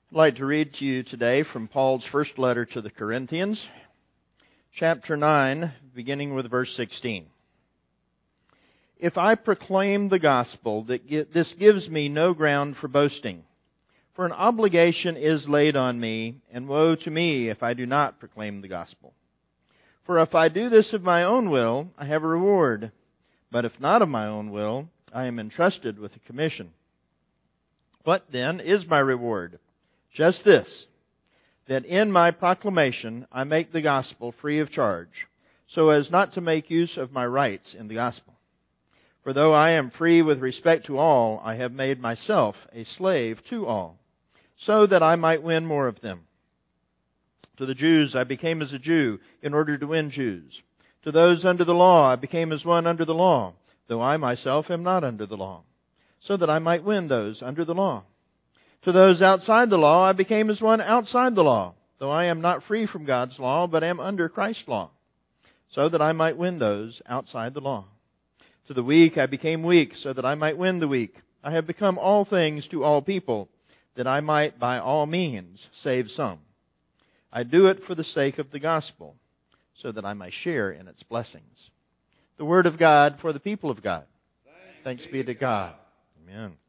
I'd like to read to you today from Paul's first letter to the Corinthians, chapter 9, beginning with verse 16. If I proclaim the gospel, this gives me no ground for boasting. For an obligation is laid on me, and woe to me if I do not proclaim the gospel. For if I do this of my own will, I have a reward. But if not of my own will, I am entrusted with a commission. What then is my reward? Just this, that in my proclamation I make the gospel free of charge, so as not to make use of my rights in the gospel. For though I am free with respect to all, I have made myself a slave to all, so that I might win more of them. To the Jews I became as a Jew in order to win Jews. To those under the law I became as one under the law, though I myself am not under the law, so that I might win those under the law. To those outside the law I became as one outside the law, though I am not free from God's law, but am under Christ's law, so that I might win those outside the law. To the weak I became weak, so that I might win the weak. I have become all things to all people, that I might by all means save some. I do it for the sake of the gospel, so that I may share in its blessings. The word of God for the people of God. Thanks be to God. Amen.